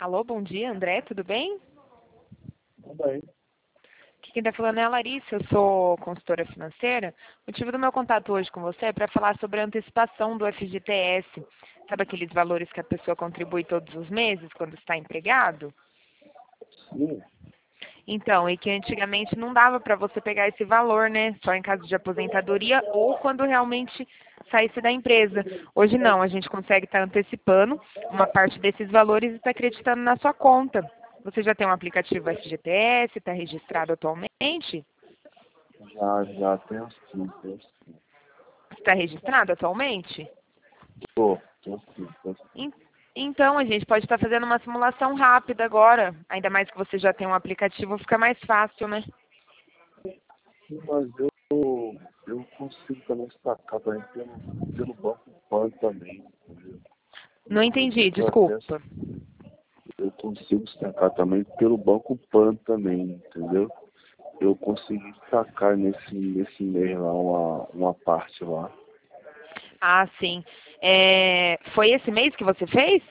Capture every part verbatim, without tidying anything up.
Alô, bom dia, André, tudo bem? Tudo bem. Aqui quem está falando é a Larissa, eu sou consultora financeira. O motivo do meu contato hoje com você é para falar sobre a antecipação do F G T S. Sabe aqueles valores que a pessoa contribui todos os meses quando está empregado? Sim. Então, e que antigamente não dava para você pegar esse valor, né? Só em caso de aposentadoria ou quando realmente saísse da empresa. Hoje não, a gente consegue estar antecipando uma parte desses valores e está acreditando na sua conta. Você já tem um aplicativo F G T S, está registrado atualmente? Já, já tenho sim, tenho sim. Está registrado atualmente? Tô, tenho sim, tenho sim. En- Então, a gente pode estar fazendo uma simulação rápida agora. Ainda mais que você já tem um aplicativo, fica mais fácil, né? Sim, mas eu, eu consigo também destacar também pelo, pelo Banco Pan também, entendeu? Não Esse entendi, processo desculpa. eu consigo destacar também pelo Banco Pan também, entendeu? Eu consegui destacar nesse, nesse mês lá uma, uma parte lá. Ah, sim. É, foi esse mês que você fez?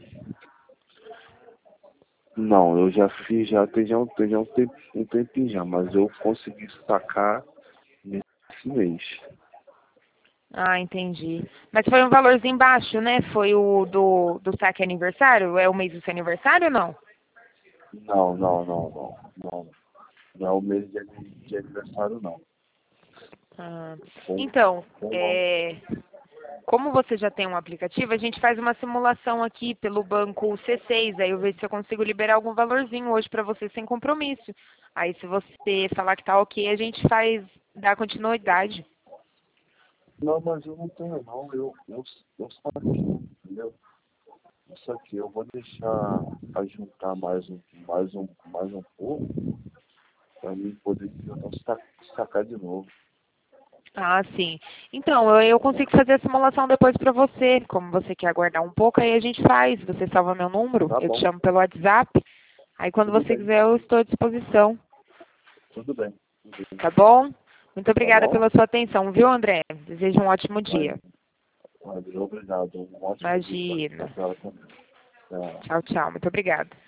Não, eu já fiz, já tem já um, tem já um, tempo, um tempinho já, mas eu consegui destacar nesse mês. Ah, entendi. Mas foi um valorzinho baixo, né? Foi o do, do saque aniversário? É o mês do seu aniversário ou não? Não, não, não, não, não. Não é o mês de, ani- de aniversário, não. Ah, Com, então, com não. é, como você já tem um aplicativo, a gente faz uma simulação aqui pelo banco C seis. Aí eu vejo se eu consigo liberar algum valorzinho hoje para você sem compromisso. Aí se você falar que tá ok, a gente faz, dá continuidade. Não, mas eu não tenho, não. Eu, eu, eu saquei, entendeu? Isso aqui, eu vou deixar a juntar mais um, mais um, mais um pouco para mim poder tentar sa- sacar de novo. Ah, sim. Então, eu, eu consigo fazer a simulação depois para você. Como você quer aguardar um pouco, aí a gente faz. Você salva meu número, Tá eu te bom, chamo pelo WhatsApp. Aí quando tudo você bem, quiser, eu estou à disposição. tudo bem, tudo bem. Tá bom? Muito Tá obrigada bom? pela sua atenção, viu, André? Desejo um ótimo Mas, dia. mas obrigado. Um ótimo dia para Imagina. ela também. Tchau. Tchau, tchau. Muito obrigada.